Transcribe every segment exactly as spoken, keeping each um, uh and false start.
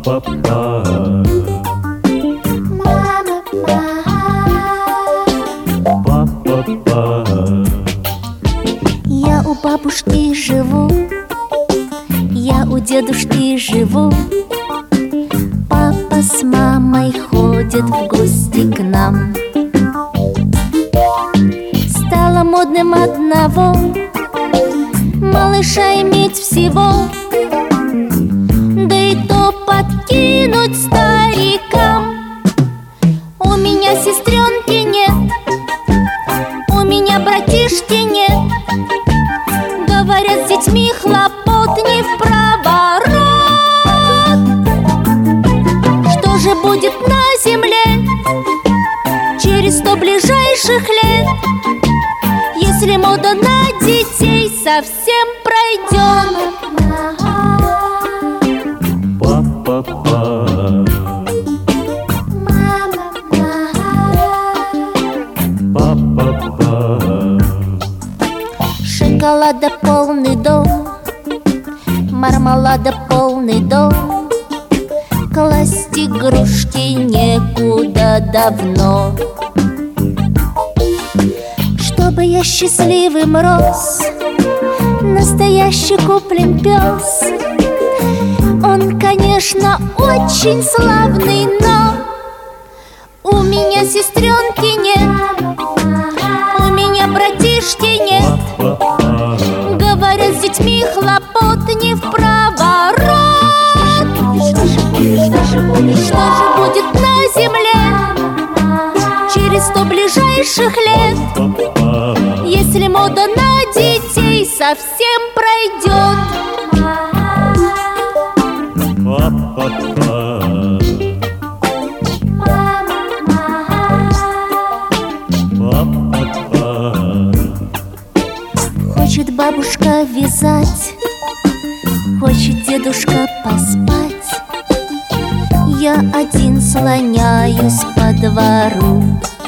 Па-па-па. Мама, Па-па-па. я у бабушки живу, я у дедушки живу. Папа с мамой ходят в гости к нам. Стало модным одного малыша иметь всего, да и то подкинуть старикам. У меня сестренки нет, у меня братишки нет. Говорят, с детьми хлопот не в проворот. Что же будет на земле через сто ближайших лет, если мода на детей совсем пройдет? Па-па-па. Па-па-па. Шоколада полный дом, мармелада полный дом. Класть игрушки некуда давно. Чтобы я счастливым рос, настоящий куплен пес. Он, конечно, очень славный, но у меня сестренки нет, у меня братишки нет. Говорят, с детьми хлопот не в проворот. Что же будет, что же будет, что же будет на земле через сто ближайших лет, если мода на детей совсем пройдет? Па-па-па. Па-па-па. Хочет бабушка вязать, хочет дедушка поспать. Я один слоняюсь по двору.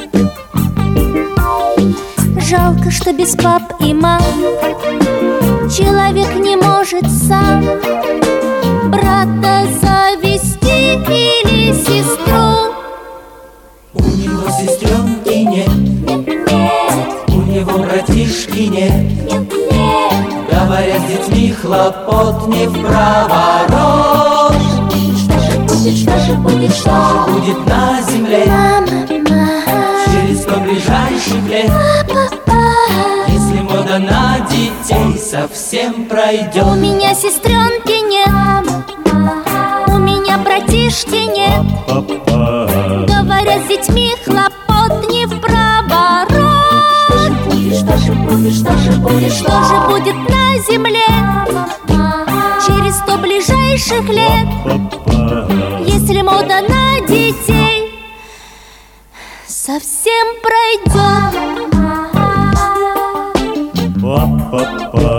Жалко, что без пап и мам человек не может сам брата завести или сестру. У него сестренки нет, Нет, нет, у него братишки нет. нет, нет. Говорят, с детьми хлопот не в проворот. Что же будет, что же будет, что же будет? Будет на земле Мама, мама, через сто ближайших лет, папа. если мода на детей совсем У пройдет. меня сестренки нет, у меня братишки нет. Па-па. Говорят, с детьми хлопот не в проворот. Что же будет, что же будет, что же будет на земле через сто ближайших лет, Па-па. если мода на детей совсем пройдет? Па-па-па.